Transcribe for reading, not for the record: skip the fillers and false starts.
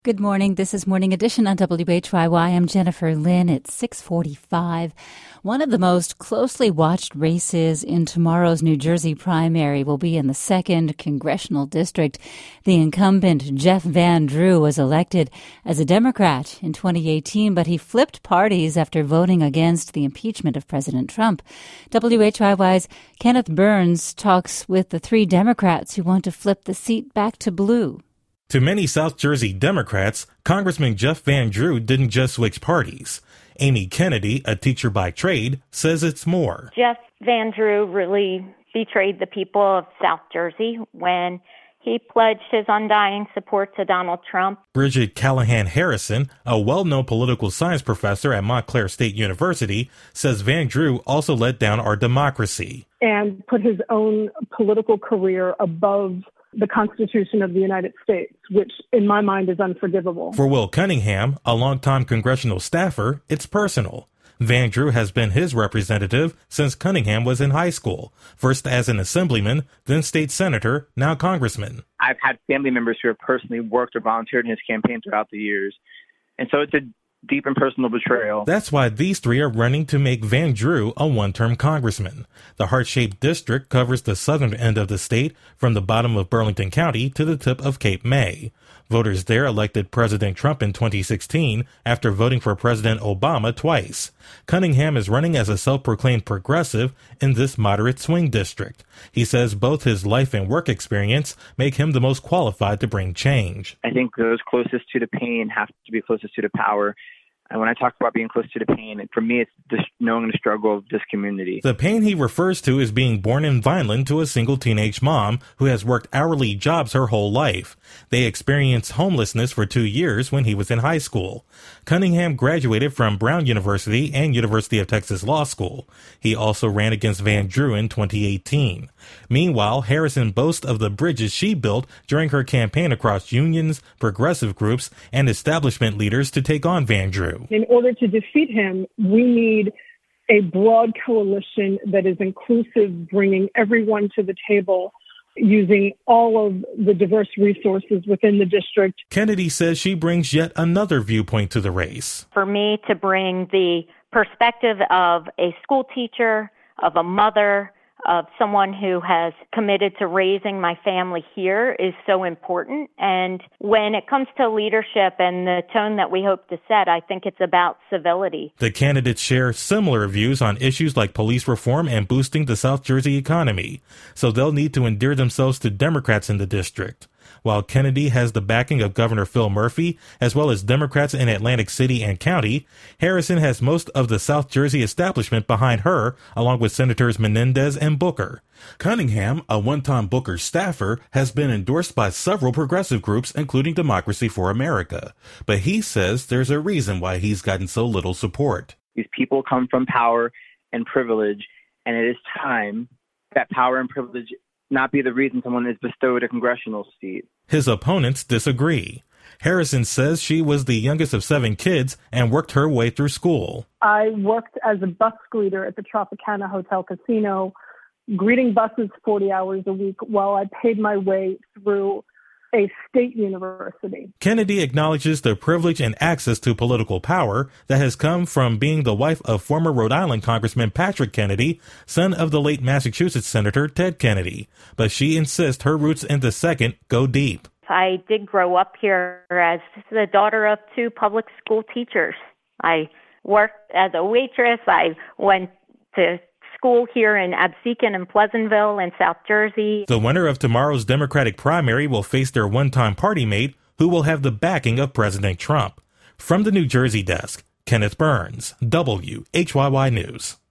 Good morning. This is Morning Edition on WHYY. I'm Jennifer Lynn. It's 6:45. One of the most closely watched races in tomorrow's New Jersey primary will be in the 2nd Congressional District. The incumbent Jeff Van Drew was elected as a Democrat in 2018, but he flipped parties after voting against the impeachment of President Trump. WHYY's Kenneth Burns talks with the 3 Democrats who want to flip the seat back to blue. To many South Jersey Democrats, Congressman Jeff Van Drew didn't just switch parties. Amy Kennedy, a teacher by trade, says it's more. Jeff Van Drew really betrayed the people of South Jersey when he pledged his undying support to Donald Trump. Bridget Callahan Harrison, a well-known political science professor at Montclair State University, says Van Drew also let down our democracy. And put his own political career above the Constitution of the United States, which in my mind is unforgivable. For Will Cunningham, a longtime congressional staffer, it's personal. Van Drew has been his representative since Cunningham was in high school, first as an assemblyman, then state senator, now congressman. I've had family members who have personally worked or volunteered in his campaign throughout the years. And so it's a deep and personal betrayal. That's why these 3 are running to make Van Drew a one-term congressman. The heart-shaped district covers the southern end of the state from the bottom of Burlington County to the tip of Cape May. Voters there elected President Trump in 2016 after voting for President Obama twice. Cunningham is running as a self-proclaimed progressive in this moderate swing district. He says both his life and work experience make him the most qualified to bring change. I think those closest to the pain have to be closest to the power. And when I talk about being close to the pain, for me, it's just knowing the struggle of this community. The pain he refers to is being born in Vineland to a single teenage mom who has worked hourly jobs her whole life. They experienced homelessness for 2 years when he was in high school. Cunningham graduated from Brown University and University of Texas Law School. He also ran against Van Drew in 2018. Meanwhile, Harrison boasts of the bridges she built during her campaign across unions, progressive groups, and establishment leaders to take on Van Drew. In order to defeat him, we need a broad coalition that is inclusive, bringing everyone to the table, using all of the diverse resources within the district. Kennedy says she brings yet another viewpoint to the race. For me to bring the perspective of a school teacher, of a mother, of someone who has committed to raising my family here is so important. And when it comes to leadership and the tone that we hope to set, I think it's about civility. The candidates share similar views on issues like police reform and boosting the South Jersey economy, so they'll need to endear themselves to Democrats in the district. While Kennedy has the backing of Governor Phil Murphy, as well as Democrats in Atlantic City and County, Harrison has most of the South Jersey establishment behind her, along with Senators Menendez and Booker. Cunningham, a one-time Booker staffer, has been endorsed by several progressive groups, including Democracy for America. But he says there's a reason why he's gotten so little support. These people come from power and privilege, and it is time that power and privilege not be the reason someone is bestowed a congressional seat. His opponents disagree. Harrison says she was the youngest of 7 kids and worked her way through school. I worked as a bus greeter at the Tropicana Hotel Casino, greeting buses 40 hours a week while I paid my way through a state university. Kennedy acknowledges the privilege and access to political power that has come from being the wife of former Rhode Island Congressman Patrick Kennedy, son of the late Massachusetts Senator Ted Kennedy. But she insists her roots in the 2nd go deep. I did grow up here as the daughter of 2 public school teachers. I worked as a waitress. I went to school here in Absecon and Pleasantville in South Jersey. The winner of tomorrow's Democratic primary will face their one-time party mate, who will have the backing of President Trump. From the New Jersey desk, Kenneth Burns, WHYY News.